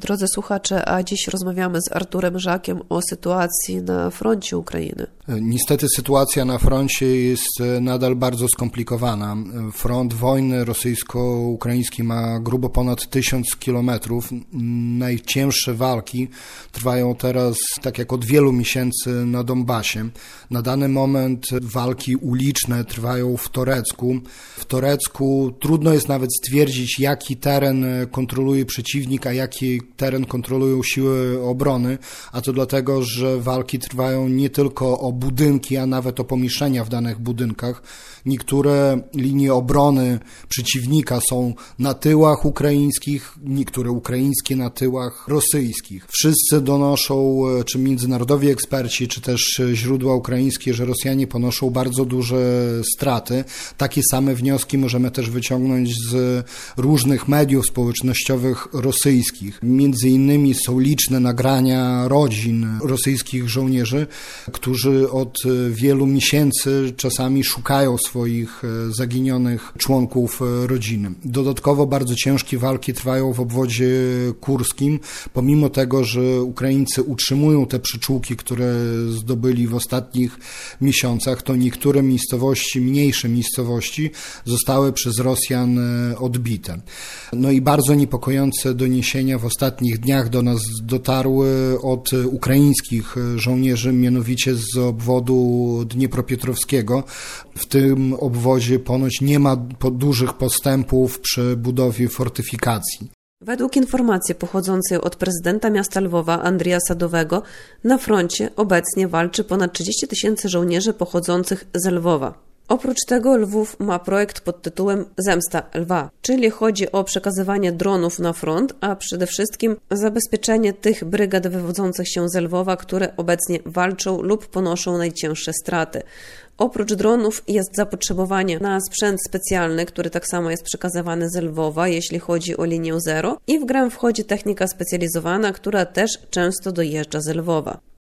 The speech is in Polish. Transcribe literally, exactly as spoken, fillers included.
Drodzy słuchacze, a dziś rozmawiamy z Arturem Żakiem o sytuacji na froncie Ukrainy. Niestety sytuacja na froncie jest nadal bardzo skomplikowana. Front wojny rosyjsko-ukraińskiej ma grubo ponad tysiąc kilometrów. Najcięższe walki trwają teraz, tak jak od wielu miesięcy, na Donbasie. Na dany moment walki uliczne trwają w Torecku. W Torecku trudno jest nawet stwierdzić, jaki teren kontroluje przeciwnik, a jaki teren kontrolują siły obrony, a to dlatego, że walki trwają nie tylko o budynki, a nawet o pomieszczenia w danych budynkach. Niektóre linie obrony przeciwnika są na tyłach ukraińskich, niektóre ukraińskie na tyłach rosyjskich. Wszyscy donoszą, czy międzynarodowi eksperci, czy też źródła ukraińskie, że Rosjanie ponoszą bardzo duże straty. Takie same wnioski możemy też wyciągnąć z różnych mediów społecznościowych rosyjskich. Między innymi są liczne nagrania rodzin rosyjskich żołnierzy, którzy od wielu miesięcy czasami szukają swoich zaginionych członków rodziny. Dodatkowo bardzo ciężkie walki trwają w obwodzie kurskim, pomimo tego, że Ukraińcy utrzymują te przyczółki, które zdobyli w ostatnich miesiącach, to niektóre miejscowości, mniejsze miejscowości zostały przez Rosjan odbite. No i bardzo niepokojące doniesienia w ostatnich dniach do nas dotarły od ukraińskich żołnierzy, mianowicie z obwodu dniepropietrowskiego. W tym obwodzie ponoć nie ma dużych postępów przy budowie fortyfikacji. Według informacji pochodzącej od prezydenta miasta Lwowa Andrija Sadowego, na froncie obecnie walczy ponad trzydzieści tysięcy żołnierzy pochodzących z Lwowa. Oprócz tego Lwów ma projekt pod tytułem Zemsta Lwa, czyli chodzi o przekazywanie dronów na front, a przede wszystkim zabezpieczenie tych brygad wywodzących się z Lwowa, które obecnie walczą lub ponoszą najcięższe straty. Oprócz dronów jest zapotrzebowanie na sprzęt specjalny, który tak samo jest przekazywany z Lwowa, jeśli chodzi o linię zero, i w grę wchodzi technika specjalizowana, która też często dojeżdża z Lwowa.